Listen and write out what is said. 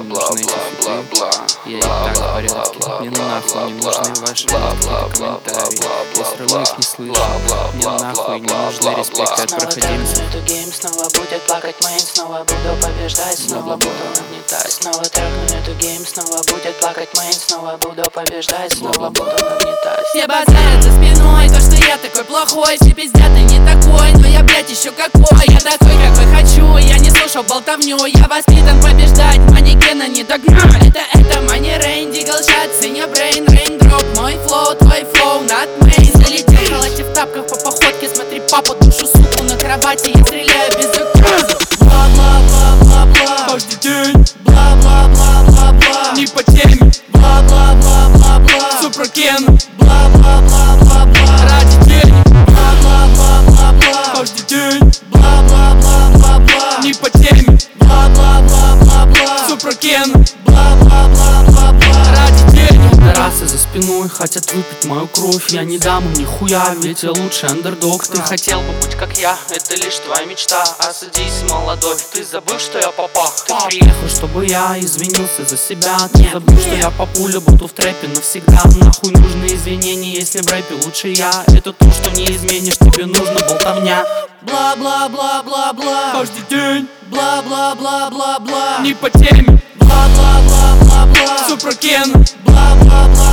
нужны эти фиты. Я и так в порядке, мне нахуй не нужны ваши комментарии. Я все равно их не слышу, мне нахуй не нужны респекты от проходимцев. Эту гейм снова будет плакать мейн, снова буду побеждать, снова буду нагнетать. Снова трекну эту гейм, снова будет плакать мейн, снова буду побеждать, снова буду нагнетать. Все базарят за спиной, то что я такой плохой, все пиздят и не такой, но я, блядь, еще какой. Я такой, какой хочу, я не слушал болтовню, я воспитан побеждать, манекена не догнать. Это мани рейн, дигл шат, синя брейн, рейндроп, мой флоу, твой флоу, над мейн. Залетел в халате в тапках по походке, смотри папу, душу суку на кровати, я стреляю без указа. Бла-бла-бла-бла-бла, каждый день, бла-бла-бла-бла-бла, не по теме, бла-бла-бла-бла-бла, супрокен, бла-бла-бла-бла-бла, ради денег, бла-бла-бла-бла-бла, каждый день, бла-бла-бла-бла-бла, не по теме, бла-бла-бла-бла-бла, супрокен, бла-бла-бла-бла-бла, ради денег. Тарасы за спиной хотят выпить мою кровь. Я не дам им нихуя, ведь я лучший андердог. Ты хотел бы быть как я, это лишь твоя мечта. Осадись, молодой, ты забыл, что я папах. Ты приехал, чтобы я извинился за себя. Ты забыл, что я папуля, буду в трэпе навсегда. Нахуй нужны извинения, если в рэпе лучше я. Это то, что не изменишь, тебе нужна болтовня. Бла-бла-бла-бла-бла, Каждый день, бла-бла-бла-бла-бла, не по теме, бла-бла-бла-бла-бла, супрокен, бла-бла-бла.